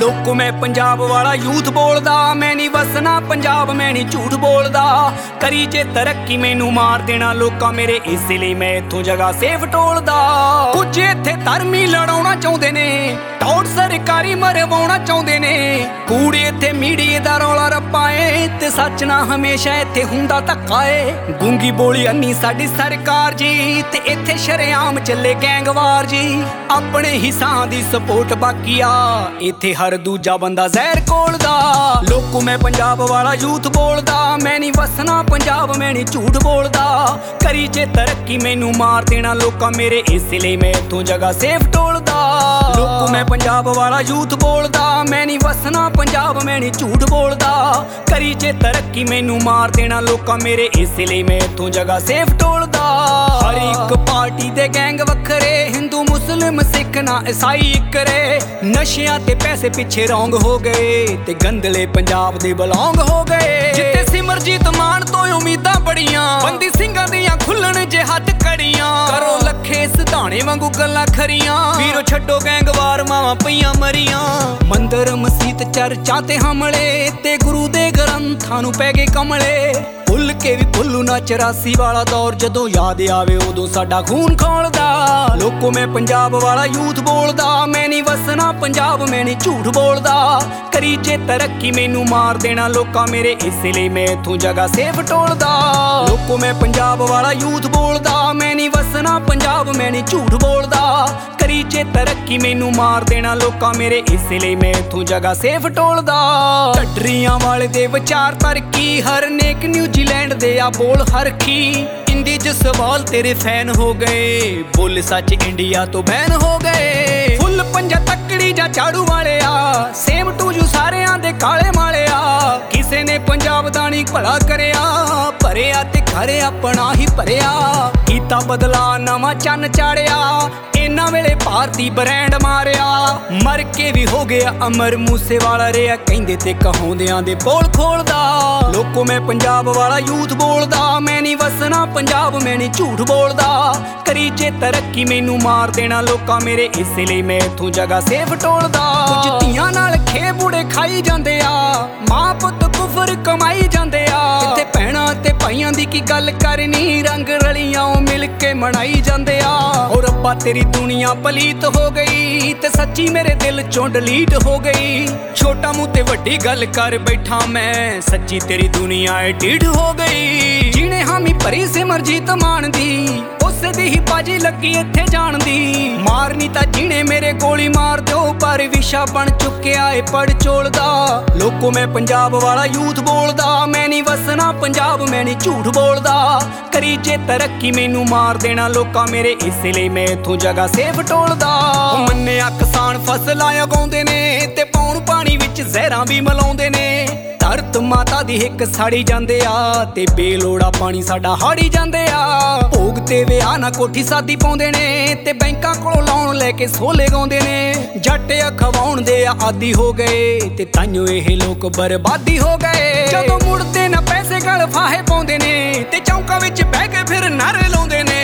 ਲੋਕੋ मैं पंजाब वाला यूथ बोलदा, मैं नहीं वसना पंजाब मैं नहीं झूठ बोलदा। करी जे तरक्की मैनू मार देना लोका मेरे, इस लिए मैं इत्थों जगह सेफ टोलदा। कुछ इत्थे धर्मी लड़ाउणा चाहुंदे ने, टौड़ सरकारी मरवाउणा चाहुंदे ने। कूड़े इत्थे मीडिया दा रौला रप्पा ए, ते सच ना हमेशा इत्थे हुंदा धक्का ए। गूंगी बोली अन्नी साडी सरकार जी, ते इत्थे शरेआम चले गैंगवार जी। अपने हिस्सां दी सपोर्ट बाकी आ, इत्थे हर दूजा बंदा जहर घोलदा। लोको मैं पंजाब वाला यूथ बोलदा, मैं नहीं वसना पंजाब मैं नहीं झूठ बोलदा। करी जे तरक्की मैनू मार देना लोका मेरे, इसलिए मैं इत्थों जगह सेफ टोलदा। लोको मैं पंजाब वाला यूथ बोलदा, मैं नहीं वसना पंजाब मैं नहीं झूठ बोलदा। करी जे तरक्की मैनू मार देना लोका मेरे, इसलिए मैं इत्थों जगह सेफ टोलदा। हर एक पार्टी दे गैंग वखरे, हिंदू मुस्लिम सिख ना ईसाई इकरे। नशियां ते पैसे पिछे रौंग हो गए, ते गंदले पंजाब दे बलौंग हो गए। जिते सिमरजीत मान तो उम्मीदां बड़ियां, बंदी ਸਿੰਘਾਂ ਦੀਆਂ खुलन जे हथ कड़ियां। करो लखे सिधाने वांगू गल्लां खरियां, वीरो छड्डो गैंगवार मावां पईयां मरियां। मंदिर मसीत चर्चा ते हमले, ते गुरु दे ग्रंथां नूं पै गए कमले। भुल के भी भुल्लू ना 84 वाला दौर, जदों याद आवे उदों साडा खून खौलदा। लोको मैं पंजाब वाला यूथ बोलदा, मैं नहीं वसना पंजाब मैं नहीं झूठ बोलदा। करी जे तरक्की मैनू मार देना लोका मेरे, इसलिए मैं इत्थों जगह सेफ टोलदा। लोको मैं पंजाब वाला यूथ बोलदा, मैं नहीं वसना पंजाब मैं नहीं झूठ बोलदा। करी जे तरक्की मैनू मार देना लोका मेरे, इसलिए मैं इत्थों जगह सेफ टोलदा। ढड्डरियां वाले दे विचार तरक्की, हर नेक न्यूजीलैंड दे आ बोल हरखी। इंडी च सवाल तेरे फैन हो गए, बोल सच इंडिया तो बैन हो गए। फुल पंजा तकड़ी जा झाड़ू वाले आ, सेम टू यू सारियां दे काले माले आ। किसे ने पंजाब दा नहीं भला करिया, भरिया ते घरे अपना ही भरिया। कीता बदला नवां चन्न चाड़िया, इन्ना वेले भारती ब्रांड मारिया। मर के भी हो गया अमर मूसे वाला रेया, कहंदे ते कहाउंदियां दे बोल खोलदा। लोको मैं पंजाब वाला यूथ बोलदा, मैं नहीं वसना पंजाब मैं नहीं झूठ बोलदा। करी जे तरक्की मैनू मार देना लोका मेरे, इसलिए मैं इत्थों जगह सेफ टोलदा। कुछ धीआं नाल खे बूढ़े खाई जांदे आ, मां पुत कुफर कमाई जांदे आ। इत्थे भैणां ते भाईआं दी की गल करनी, रंग रलियां मिल के मनाई जांदे आ। और रब्बा तेरी दुनिया पलीत हो गई, ते सच्ची मेरे दिल चों डिलीट हो गई। छोटा मुंह ते वड्डी गल कर बैठा मैं, सच्ची तेरी दुनिया एडिट हो गई। जिने हामी भरी सिमरजीत मान दी, उसे दी ही बाजी लगी इत्थे जान दी। मारनी तां जिने मेरे गोली मार दो, पर विशा बन चुक्या है पड़ चोलदा। लोको मैं पंजाब वाला यूथ बोलदा, मैं नहीं वसना पंजाब मैं नहीं झूठ बोलदा। करी जे तरक्की मैनू मार देना लोका मेरे, इसलिए मैं इत्थों जगह सेफ टोलदा। मन्निया किसान फसलां उगाउंदे ने, ते पौण पानी विच ਜ਼ਹਿਰਾਂ भी मिलाउंदे ने। धरत माता दी हिक साड़ी जांदे आ, ते बेलोड़ा पानी साडा हाड़ी जांदे आ। भोग ते विआह ना कोठी सादी पाउंदे ने, ते बैंकां कोलों लोन लैके सोले गाउंदे ने। जट अखवाउण दे आदी हो गए, ते ताइयों इह लोक बर्बादी हो गए। जदों मुड़दे ना पैसे गल फाहे पाउंदे ने, ते चौंकां विच बह के फिर नारे लाउंदे ने।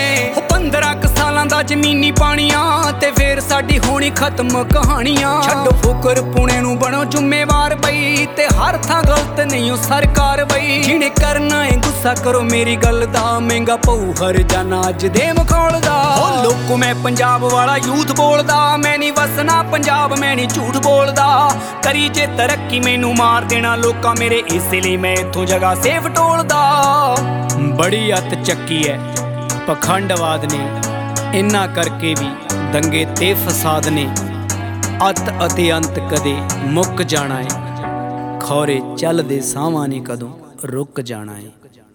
15 सालां दा जमीनी पाणियां, ते फिर साडी होनी खत्म कहानियां। छड्डो फुकर पुणे नूं बनो जुम्मेवार बई, ते हर थां गलत नहीं हो सरकार बई। जिने करना है गुस्सा करो मेरी गल दा, महंगा पऊ हर जाना अज दे मखौलदा। लोको मैं पंजाब वाला यूथ बोलदा, मैं नहीं वसना पंजाब मैं नहीं झूठ बोलदा। करी जे तरक्की मैनू मार देना लोका मेरे, इसलिए मैं इत्थों जगह सेफ टोलदा। बड़ी अत चक्की है पखंडवाद ने, इन्ना करके भी दंगे ते फसाद ने। अत अते अंत कदे मुक जाना है, खौरे चलदे सावां ने कदों रुक जाना है।